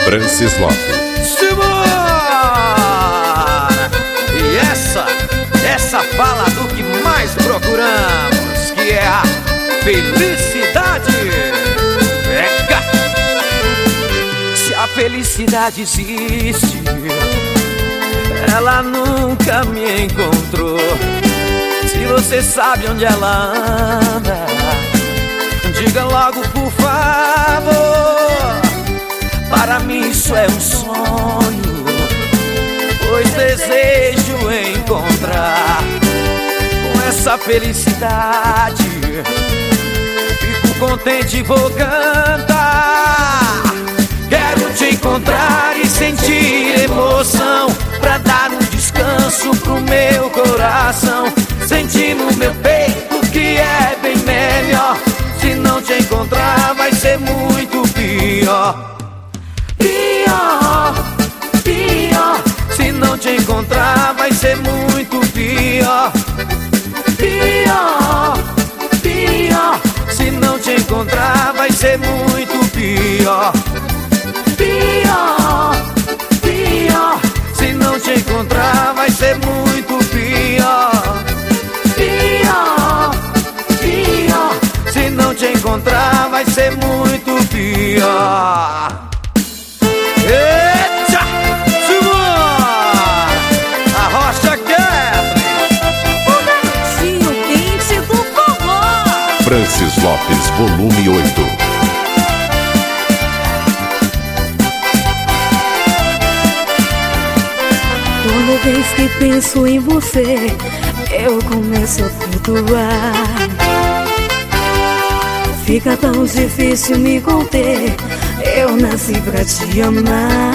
Francis Lopes. Simbora! E essa fala do que mais procuramos, que é a felicidade. Pega! Se a felicidade existe, ela nunca me encontrou. Se você sabe onde ela anda, diga logo por favor. Para mim isso é um sonho, pois desejo encontrar com essa felicidade. Fico contente e vou cantar. Quero te encontrar e sentir emoção, pra dar um descanso pro meu coração. Sentir no meu peito que é bem melhor. Se não te encontrar vai ser muito pior. Pior, pior. Se não te encontrar vai ser muito pior. Pior, pior. Se não te encontrar vai ser muito pior. Pior, pior. Se não te encontrar vai ser muito pior. Pior, pior. Se não te encontrar vai ser muito pior. Eita! Simbora! A Rocha quebra! O garotinho quente do forró. Francis Lopes, volume 8. Toda vez que penso em você, eu começo a flutuar. Fica tão difícil me conter, eu nasci pra te amar.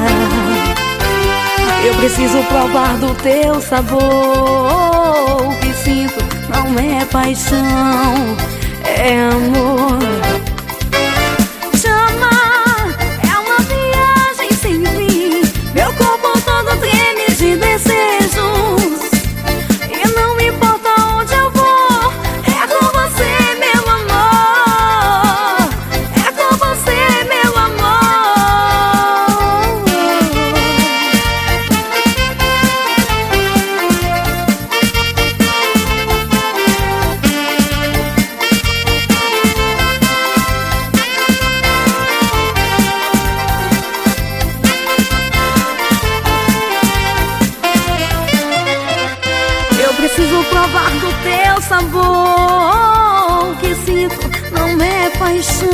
Eu preciso provar do teu sabor. O que sinto não é paixão, é amor. Te amar é uma viagem sem fim. Meu corpo todo treme de desejos. E não importa onde eu vou, é com você, meu amor. É com você, meu amor. Eu preciso provar do teu sabor. O que sinto não é paixão,